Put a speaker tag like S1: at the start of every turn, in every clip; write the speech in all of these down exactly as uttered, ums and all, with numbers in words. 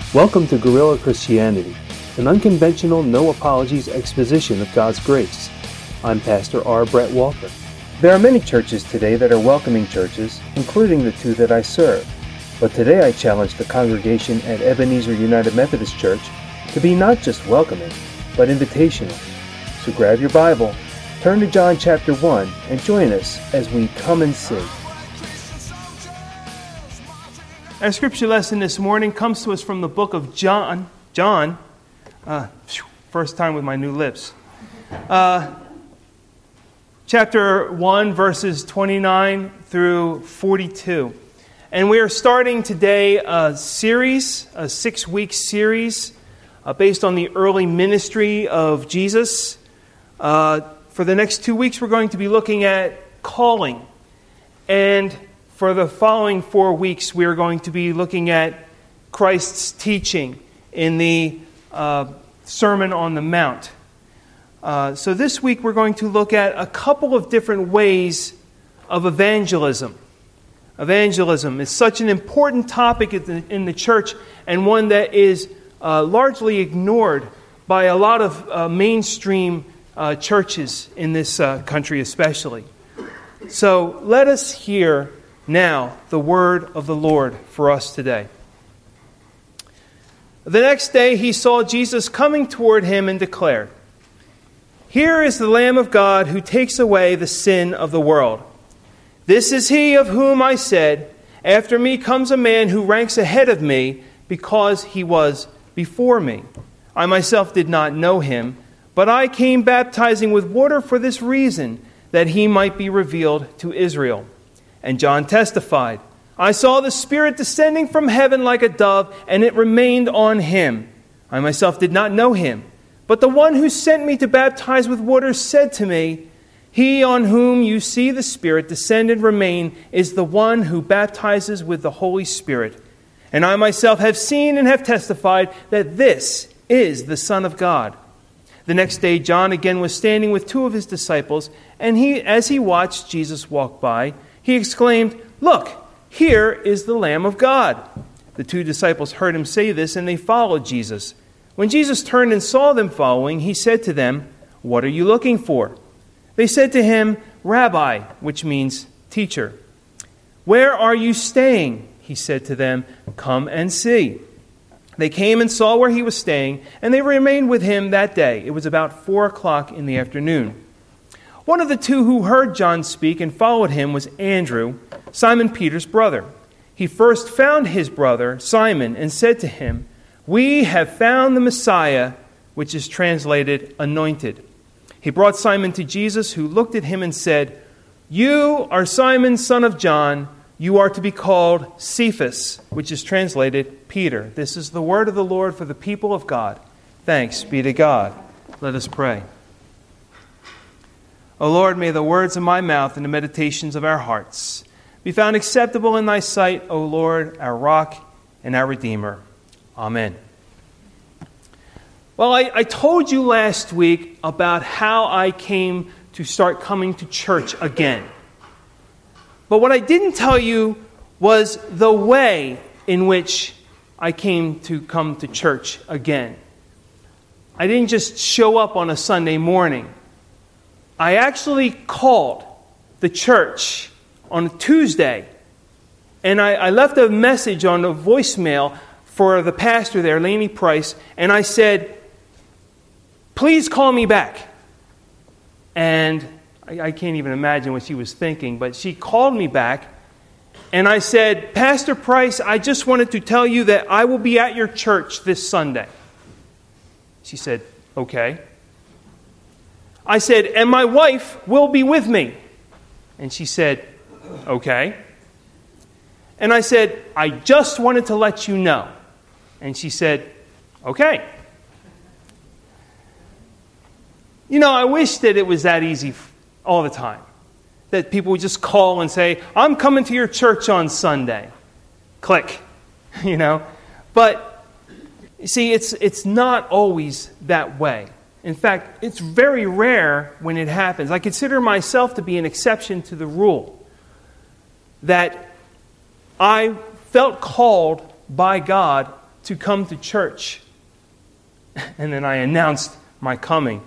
S1: Welcome to Guerrilla Christianity, an unconventional, no-apologies exposition of God's grace. I'm Pastor R. Brett Walker. There are many churches today that are welcoming churches, including the two that I serve. But today I challenge the congregation at Ebenezer United Methodist Church to be not just welcoming, but invitational. So grab your Bible, turn to John chapter one, and join us as we come and see.
S2: Our scripture lesson this morning comes to us from the book of John. John, uh, first time with my new lips. Uh, chapter one, verses twenty-nine through forty-two. And we are starting today a series, a six-week series, uh, based on the early ministry of Jesus. Uh, for the next two weeks, we're going to be looking at calling. And for the following four weeks, we are going to be looking at Christ's teaching in the uh, Sermon on the Mount. Uh, so this week, we're going to look at a couple of different ways of evangelism. Evangelism is such an important topic in the, in the church, and one that is uh, largely ignored by a lot of uh, mainstream uh, churches in this uh, country especially. So let us hear now the word of the Lord for us today. The next day he saw Jesus coming toward him and declared, "Here is the Lamb of God who takes away the sin of the world. This is he of whom I said, after me comes a man who ranks ahead of me because he was before me. I myself did not know him, but I came baptizing with water for this reason, that he might be revealed to Israel." And John testified, "I saw the Spirit descending from heaven like a dove, and it remained on him. I myself did not know him, but the one who sent me to baptize with water said to me, 'He on whom you see the Spirit descend and remain is the one who baptizes with the Holy Spirit. And I myself have seen and have testified that this is the Son of God.' The next day John again was standing with two of his disciples, and he, as he watched Jesus walk by, he exclaimed, 'Look, here is the Lamb of God.' The two disciples heard him say this, and they followed Jesus. When Jesus turned and saw them following, he said to them, 'What are you looking for?' They said to him, 'Rabbi,' which means teacher. 'Where are you staying?' He said to them, 'Come and see.' They came and saw where he was staying, and they remained with him that day. It was about four o'clock in the afternoon. One of the two who heard John speak and followed him was Andrew, Simon Peter's brother. He first found his brother, Simon, and said to him, 'We have found the Messiah,' which is translated anointed. He brought Simon to Jesus, who looked at him and said, 'You are Simon, son of John. You are to be called Cephas,' which is translated Peter." This is the word of the Lord for the people of God. Thanks be to God. Let us pray. O Lord, may the words of my mouth and the meditations of our hearts be found acceptable in thy sight, O Lord, our rock and our Redeemer. Amen. Well, I, I told you last week about how I came to start coming to church again. But what I didn't tell you was the way in which I came to come to church again. I didn't just show up on a Sunday morning. I actually called the church on a Tuesday, and I, I left a message on a voicemail for the pastor there, Lainey Price, and I said, "Please call me back." And I, I can't even imagine what she was thinking, but she called me back, and I said, "Pastor Price, I just wanted to tell you that I will be at your church this Sunday." She said, "Okay." I said, "And my wife will be with me." And she said, "Okay." And I said, "I just wanted to let you know." And she said, "Okay." You know, I wish that it was that easy all the time. That people would just call and say, "I'm coming to your church on Sunday." Click. You know? But, you see, it's it's not always that way. In fact, it's very rare when it happens. I consider myself to be an exception to the rule. That I felt called by God to come to church. And then I announced my coming.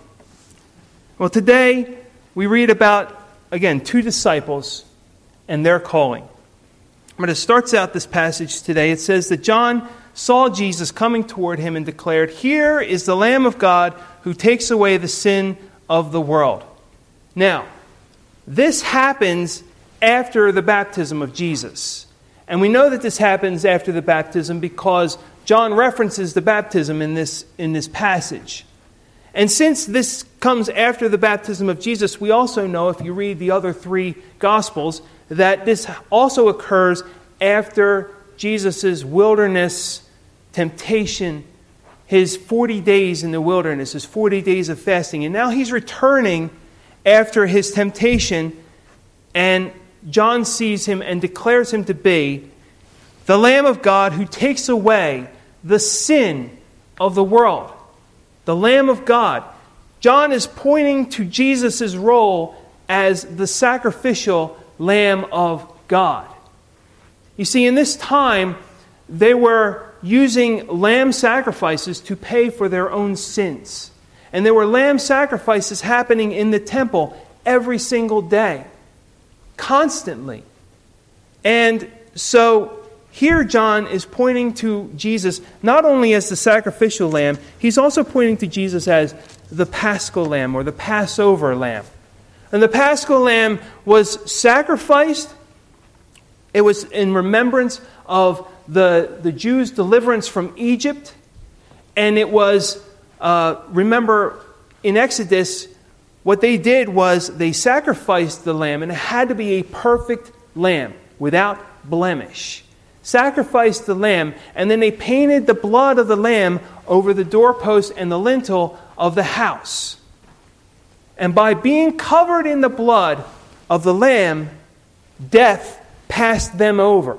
S2: Well, today we read about, again, two disciples and their calling. But it starts out this passage today. It says that John saw Jesus coming toward him and declared, "Here is the Lamb of God who takes away the sin of the world." Now, this happens after the baptism of Jesus. And we know that this happens after the baptism because John references the baptism in this, in this passage. And since this comes after the baptism of Jesus, we also know, if you read the other three Gospels, that this also occurs after Jesus' wilderness temptation, his forty days in the wilderness, his forty days of fasting. And now he's returning after his temptation, and John sees him and declares him to be the Lamb of God who takes away the sin of the world. The Lamb of God. John is pointing to Jesus' role as the sacrificial Lamb of God. You see, in this time, they were using lamb sacrifices to pay for their own sins. And there were lamb sacrifices happening in the temple every single day, constantly. And so here John is pointing to Jesus not only as the sacrificial lamb, he's also pointing to Jesus as the Paschal lamb or the Passover lamb. And the Paschal lamb was sacrificed. It was in remembrance of the, the Jews' deliverance from Egypt. And it was, uh, remember, in Exodus, what they did was they sacrificed the lamb, and it had to be a perfect lamb without blemish. Sacrificed the lamb, and then they painted the blood of the lamb over the doorpost and the lintel of the house. And by being covered in the blood of the lamb, death passed them over.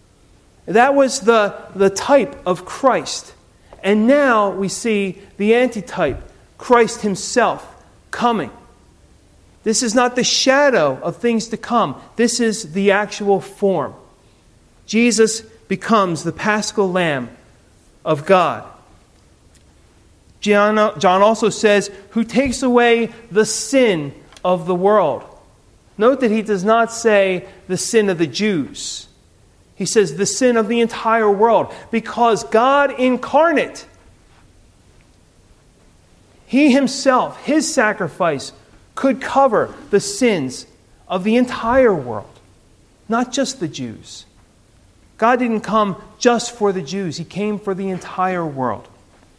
S2: That was the, the type of Christ. And now we see the antitype, Christ himself, coming. This is not the shadow of things to come. This is the actual form. Jesus becomes the Paschal Lamb of God. John, John also says, who takes away the sin of the world. Note that he does not say the sin of the Jews. He says the sin of the entire world. Because God incarnate, he himself, his sacrifice, could cover the sins of the entire world. Not just the Jews. God didn't come just for the Jews. He came for the entire world.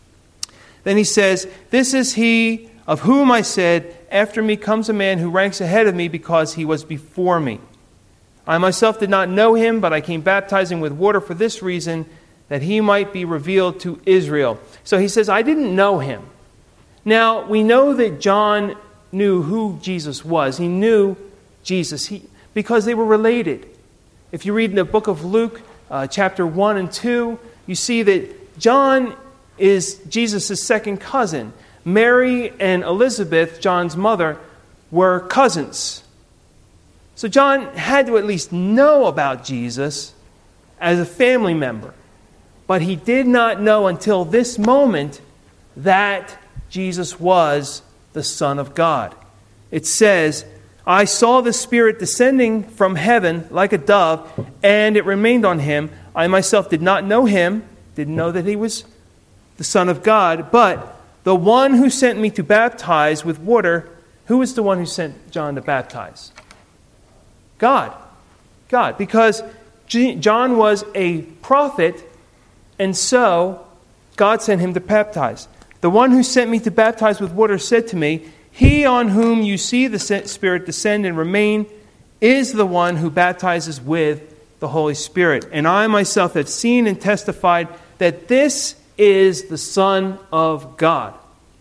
S2: Then he says, this is he of whom I said, after me comes a man who ranks ahead of me because he was before me. I myself did not know him, but I came baptizing with water for this reason, that he might be revealed to Israel. So he says, I didn't know him. Now, we know that John knew who Jesus was. He knew Jesus he, because they were related. If you read in the book of Luke, uh, chapter one and two, you see that John is Jesus' second cousin. Mary and Elizabeth, John's mother, were cousins. So John had to at least know about Jesus as a family member. But he did not know until this moment that Jesus was the Son of God. It says, I saw the Spirit descending from heaven like a dove, and it remained on him. I myself did not know him, didn't know that he was the Son of God, but the one who sent me to baptize with water, who is the one who sent John to baptize? God. God. Because John was a prophet, and so God sent him to baptize. The one who sent me to baptize with water said to me, he on whom you see the Spirit descend and remain is the one who baptizes with the Holy Spirit. And I myself have seen and testified that this is the Son of God.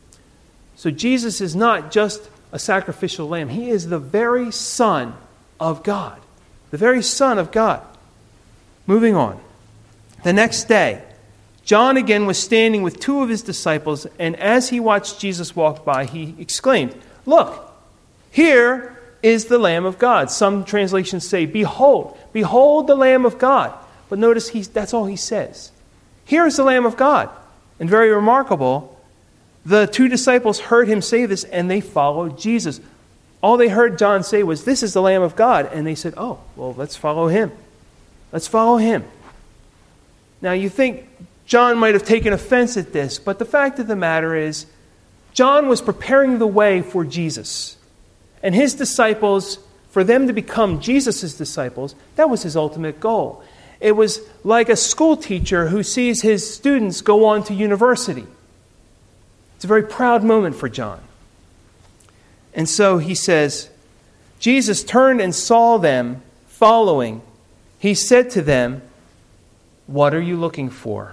S2: So Jesus is not just a sacrificial lamb. He is the very Son of God. The very Son of God. Moving on. The next day, John again was standing with two of his disciples, and as he watched Jesus walk by, he exclaimed, look, here is the Lamb of God. Some translations say, behold, behold the Lamb of God. But notice he's, that's all he says. Here is the Lamb of God. And very remarkable, the two disciples heard him say this, and they followed Jesus. All they heard John say was, this is the Lamb of God. And they said, oh, well, let's follow him. Let's follow him. Now, you think John might have taken offense at this, but the fact of the matter is, John was preparing the way for Jesus. And his disciples, for them to become Jesus' disciples, that was his ultimate goal. It was like a school teacher who sees his students go on to university. It's a very proud moment for John. And so he says, Jesus turned and saw them following. He said to them, what are you looking for?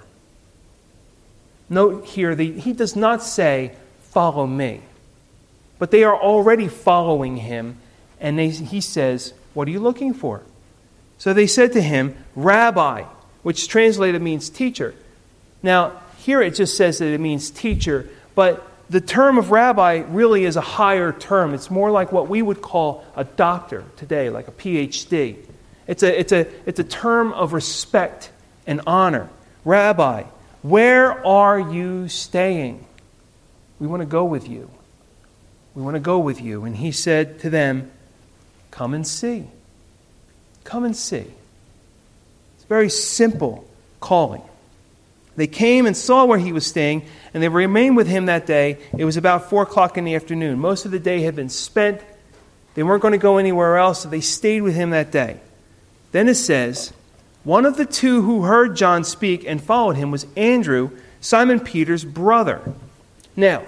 S2: Note here, the, he does not say, follow me. But they are already following him, and they, he says, what are you looking for? So they said to him, Rabbi, which translated means teacher. Now, here it just says that it means teacher, but the term of rabbi really is a higher term. It's more like what we would call a doctor today, like a P H D. It's a, it's a, it's a term of respect and honor. Rabbi, where are you staying? We want to go with you. We want to go with you. And he said to them, come and see. Come and see. It's a very simple calling. They came and saw where he was staying, and they remained with him that day. It was about four o'clock in the afternoon. Most of the day had been spent. They weren't going to go anywhere else, so they stayed with him that day. Then it says, one of the two who heard John speak and followed him was Andrew, Simon Peter's brother. Now,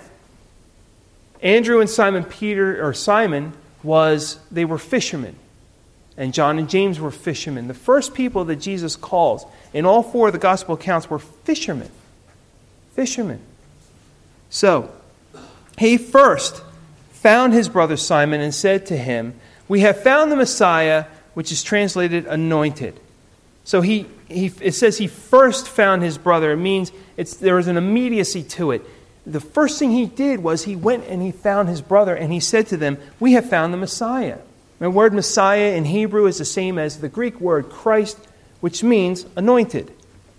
S2: Andrew and Simon Peter, or Simon, was, they were fishermen. And John and James were fishermen. The first people that Jesus calls in all four of the gospel accounts were fishermen. Fishermen. So, he first found his brother Simon and said to him, we have found the Messiah, which is translated anointed. So he, he it says he first found his brother. It means it's, there is an immediacy to it. The first thing he did was he went and he found his brother and he said to them, we have found the Messiah. The word Messiah in Hebrew is the same as the Greek word Christ, which means anointed.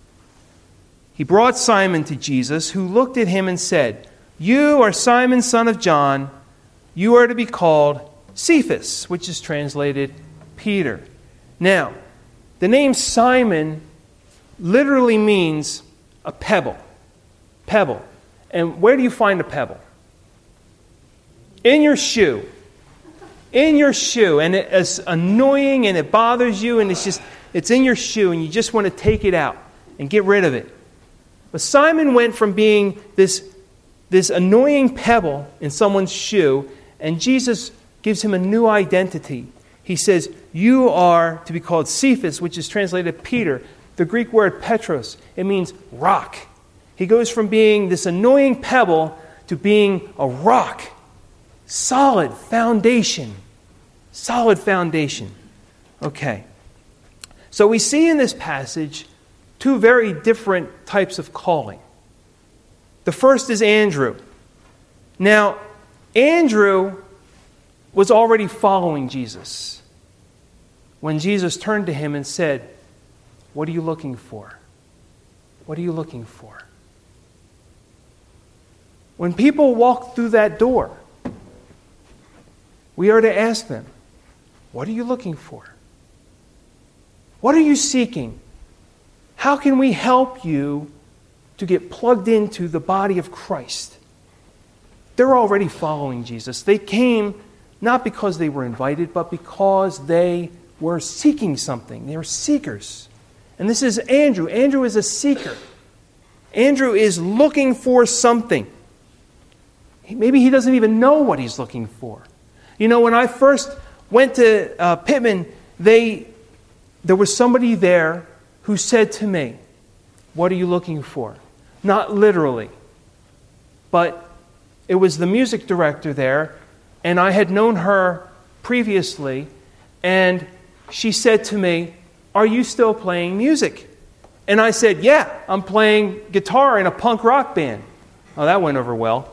S2: He brought Simon to Jesus, who looked at him and said, you are Simon, son of John. You are to be called Cephas, which is translated Peter. Now, the name Simon literally means a pebble. Pebble. And where do you find a pebble? In your shoe. In your shoe. And it's annoying and it bothers you and it's just, it's in your shoe and you just want to take it out and get rid of it. But Simon went from being this, this annoying pebble in someone's shoe, and Jesus gives him a new identity. He says, you are to be called Cephas, which is translated Peter. The Greek word Petros, it means rock. He goes from being this annoying pebble to being a rock. Solid foundation. Solid foundation. Okay. So we see in this passage two very different types of calling. The first is Andrew. Now, Andrew was already following Jesus when Jesus turned to him and said, what are you looking for? What are you looking for? When people walk through that door, we are to ask them, what are you looking for? What are you seeking? How can we help you to get plugged into the body of Christ? They're already following Jesus. They came not because they were invited, but because they were seeking something. They were seekers. And this is Andrew. Andrew is a seeker. Andrew is looking for something. Maybe he doesn't even know what he's looking for. You know, when I first went to uh, Pittman, they, there was somebody there who said to me, what are you looking for? Not literally, but it was the music director there, and I had known her previously, and she said to me, are you still playing music? And I said, yeah, I'm playing guitar in a punk rock band. Oh, that went over well.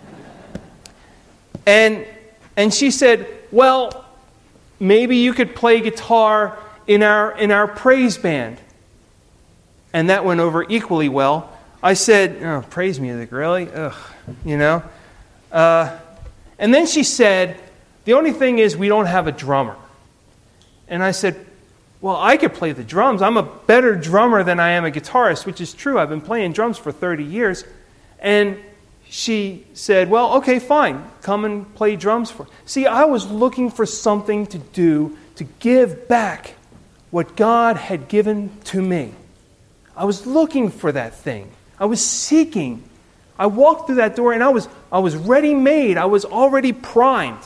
S2: And and she said, well, maybe you could play guitar in our in our praise band. And that went over equally well. I said, oh, praise music, really? Ugh, you know? Uh, and then she said, the only thing is we don't have a drummer. And I said, well, I could play the drums. I'm a better drummer than I am a guitarist, which is true. I've been playing drums for thirty years. And she said, well, okay, fine. Come and play drums for me. See, I was looking for something to do to give back what God had given to me. I was looking for that thing. I was seeking. I walked through that door and I was I was ready-made. I was already primed.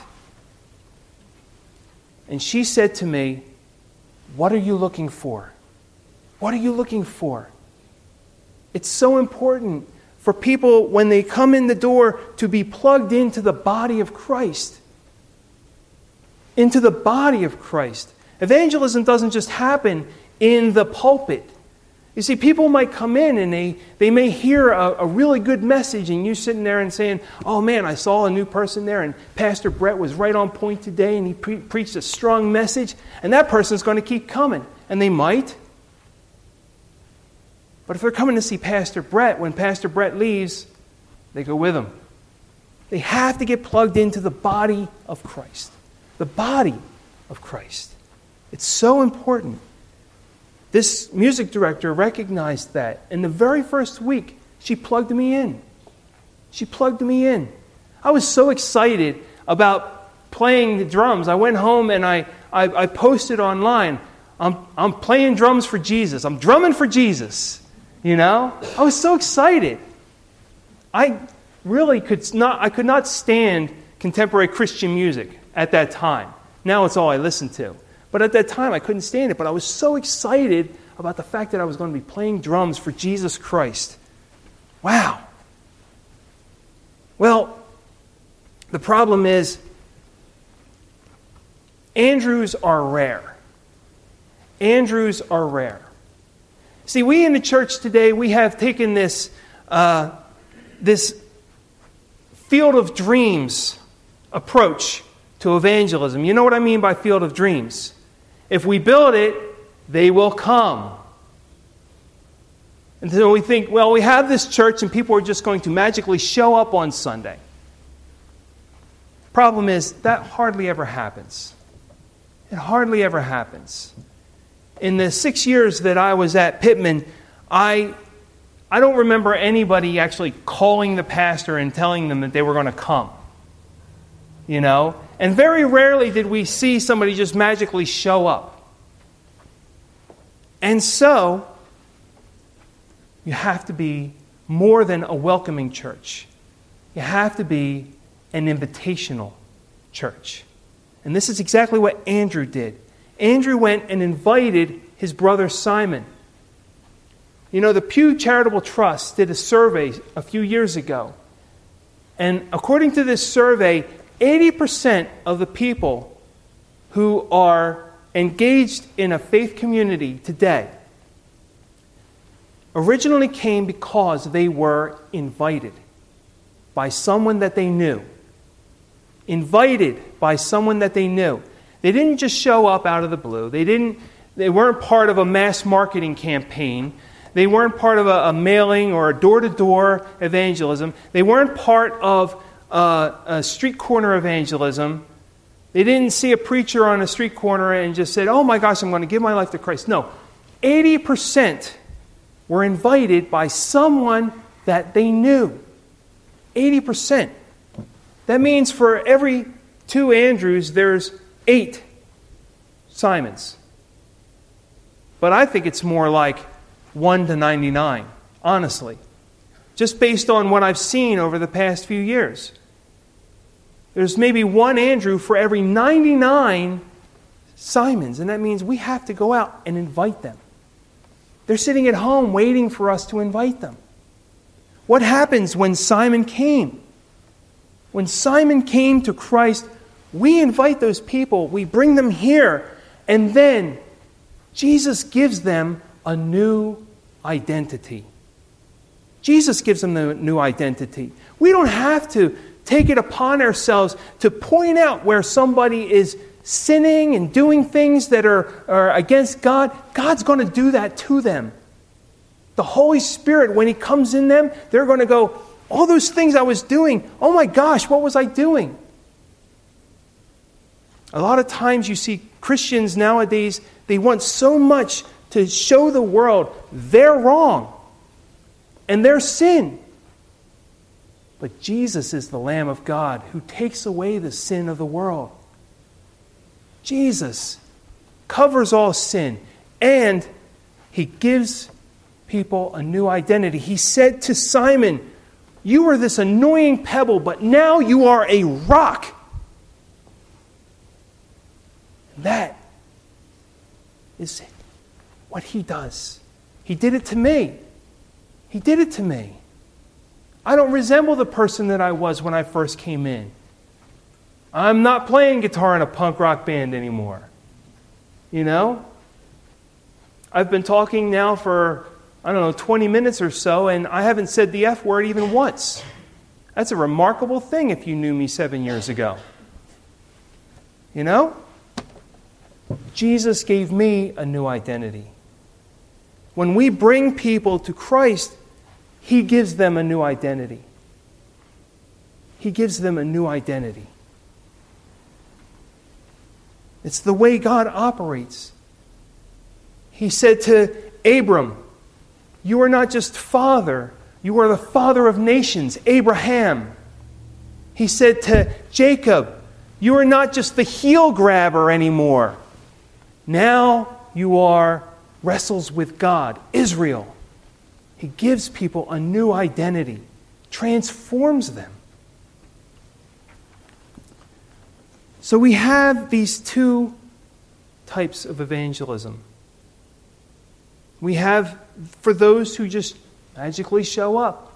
S2: And she said to me, what are you looking for? What are you looking for? It's so important for people, when they come in the door, to be plugged into the body of Christ. Into the body of Christ. Evangelism doesn't just happen in the pulpit. You see, people might come in and they, they may hear a, a really good message, and you sitting there and saying, oh man, I saw a new person there, and Pastor Brett was right on point today, and he pre- preached a strong message, and that person's going to keep coming. And they might. But if they're coming to see Pastor Brett, when Pastor Brett leaves, they go with him. They have to get plugged into the body of Christ. The body of Christ. It's so important. This music director recognized that. In the very first week, she plugged me in. She plugged me in. I was so excited about playing the drums. I went home and I, I, I posted online, I'm, I'm playing drums for Jesus. I'm drumming for Jesus. You know? I was so excited. I really could not, I could not stand contemporary Christian music at that time. Now it's all I listen to. But at that time, I couldn't stand it. But I was so excited about the fact that I was going to be playing drums for Jesus Christ. Wow. Well, the problem is, Andrews are rare. Andrews are rare. See, we in the church today, we have taken this, uh, this field of dreams approach to evangelism. You know what I mean by field of dreams? If we build it, they will come. And so we think, well, we have this church and people are just going to magically show up on Sunday. Problem is, that hardly ever happens. It hardly ever happens. In the six years that I was at Pittman, I, I don't remember anybody actually calling the pastor and telling them that they were going to come. You know? And very rarely did we see somebody just magically show up. And so, you have to be more than a welcoming church. You have to be an invitational church. And this is exactly what Andrew did. Andrew went and invited his brother Simon. You know, the Pew Charitable Trust did a survey a few years ago. And according to this survey, eighty percent of the people who are engaged in a faith community today originally came because they were invited by someone that they knew. Invited by someone that they knew. They didn't just show up out of the blue. They didn't. They weren't part of a mass marketing campaign. They weren't part of a, a mailing or a door-to-door evangelism. They weren't part of uh, a street corner evangelism. They didn't see a preacher on a street corner and just said, oh my gosh, I'm going to give my life to Christ. No, eighty percent were invited by someone that they knew. eighty percent. That means for every two Andrews, there's eight Simons. But I think it's more like one to ninety-nine, honestly. Just based on what I've seen over the past few years. There's maybe one Andrew for every ninety-nine Simons. And that means we have to go out and invite them. They're sitting at home waiting for us to invite them. What happens when Simon came? When Simon came to Christ, we invite those people, we bring them here, and then Jesus gives them a new identity. Jesus gives them the new identity. We don't have to take it upon ourselves to point out where somebody is sinning and doing things that are, are against God. God's going to do that to them. The Holy Spirit, when He comes in them, they're going to go, all those things I was doing, oh my gosh, what was I doing? A lot of times you see Christians nowadays, they want so much to show the world they're wrong and their sin. But Jesus is the Lamb of God who takes away the sin of the world. Jesus covers all sin, and He gives people a new identity. He said to Simon, you were this annoying pebble, but now you are a rock. That is what He does. He did it to me. He did it to me. I don't resemble the person that I was when I first came in. I'm not playing guitar in a punk rock band anymore. You know? I've been talking now for, I don't know, twenty minutes or so, and I haven't said the F word even once. That's a remarkable thing if you knew me seven years ago. You know? Jesus gave me a new identity. When we bring people to Christ, He gives them a new identity. He gives them a new identity. It's the way God operates. He said to Abram, you are not just father, you are the father of nations, Abraham. He said to Jacob, you are not just the heel grabber anymore. Now you are wrestles with God, Israel. He gives people a new identity, transforms them. So we have these two types of evangelism. We have for those who just magically show up.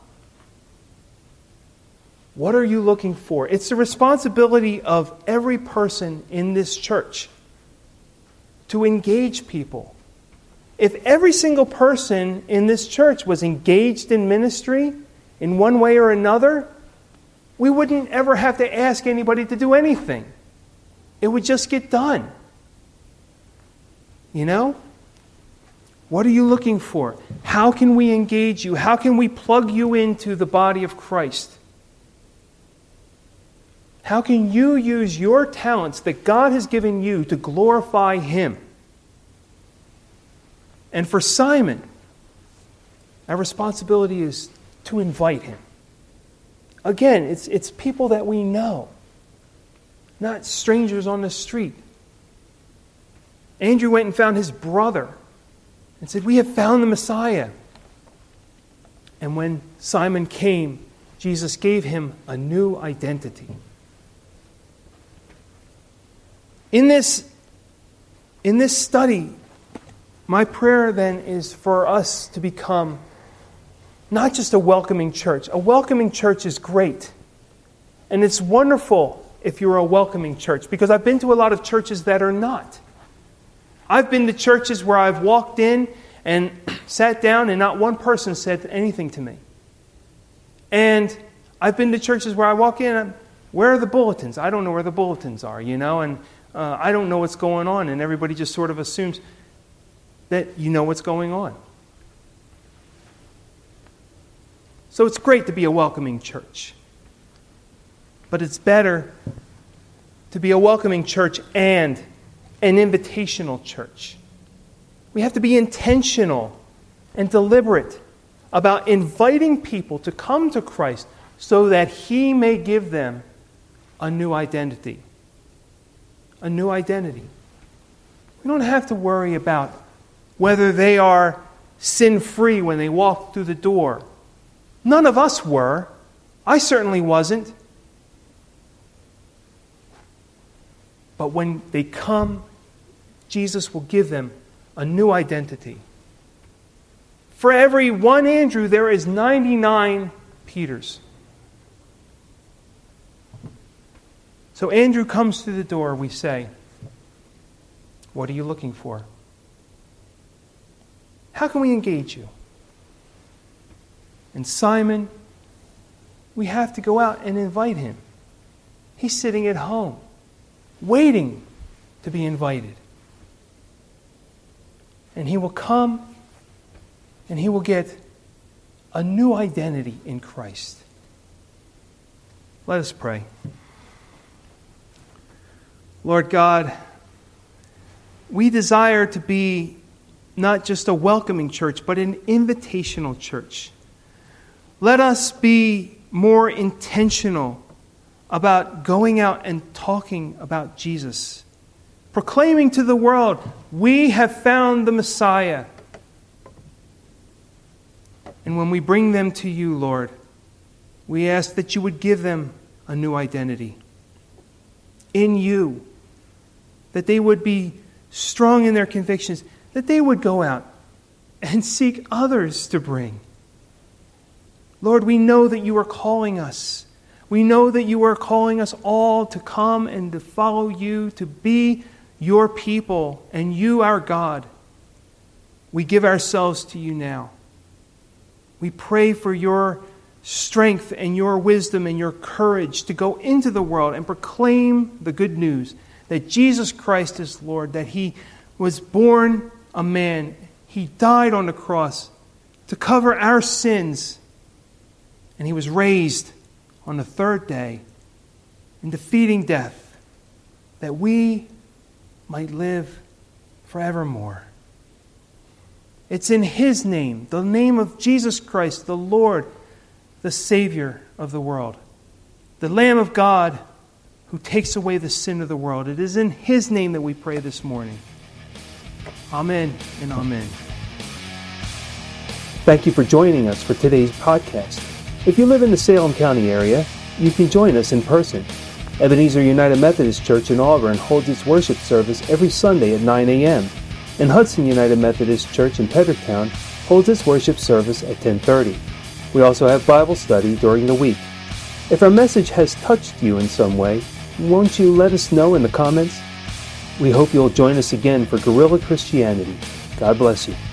S2: What are you looking for? It's the responsibility of every person in this church to engage people. If every single person in this church was engaged in ministry in one way or another, we wouldn't ever have to ask anybody to do anything. It would just get done. You know? What are you looking for? How can we engage you? How can we plug you into the body of Christ? How can you use your talents that God has given you to glorify Him? And for Simon, our responsibility is to invite him. Again, it's, it's people that we know, not strangers on the street. Andrew went and found his brother and said, we have found the Messiah. And when Simon came, Jesus gave him a new identity. In this, in this study, my prayer then is for us to become not just a welcoming church. A welcoming church is great. And it's wonderful if you're a welcoming church, because I've been to a lot of churches that are not. I've been to churches where I've walked in and sat down and not one person said anything to me. And I've been to churches where I walk in and where are the bulletins? I don't know where the bulletins are, you know, and uh, I don't know what's going on, and everybody just sort of assumes that you know what's going on. So it's great to be a welcoming church. But it's better to be a welcoming church and an invitational church. We have to be intentional and deliberate about inviting people to come to Christ so that He may give them a new identity. A new identity. We don't have to worry about whether they are sin-free when they walk through the door. None of us were. I certainly wasn't. But when they come, Jesus will give them a new identity. For every one Andrew, there is ninety-nine Peters. So Andrew comes through the door, we say, what are you looking for? How can we engage you? And Simon, we have to go out and invite him. He's sitting at home, waiting to be invited. And he will come and he will get a new identity in Christ. Let us pray. Lord God, we desire to be not just a welcoming church, but an invitational church. Let us be more intentional about going out and talking about Jesus, proclaiming to the world, we have found the Messiah. And when we bring them to you, Lord, we ask that you would give them a new identity in you, that they would be strong in their convictions, that they would go out and seek others to bring. Lord, we know that you are calling us. We know that you are calling us all to come and to follow you, to be your people and you our God. We give ourselves to you now. We pray for your strength and your wisdom and your courage to go into the world and proclaim the good news that Jesus Christ is Lord, that he was born a man. He died on the cross to cover our sins. And he was raised on the third day in defeating death, that we might live forevermore. It's in his name, the name of Jesus Christ, the Lord, the Savior of the world, the Lamb of God who takes away the sin of the world. It is in his name that we pray this morning. Amen and amen.
S1: Thank you for joining us for today's podcast. If you live in the Salem County area, you can join us in person. Ebenezer United Methodist Church in Auburn holds its worship service every Sunday at nine a.m. and Hudson United Methodist Church in Pedricktown holds its worship service at ten thirty. We also have Bible study during the week. If our message has touched you in some way, won't you let us know in the comments? We hope you'll join us again for Guerrilla Christianity. God bless you.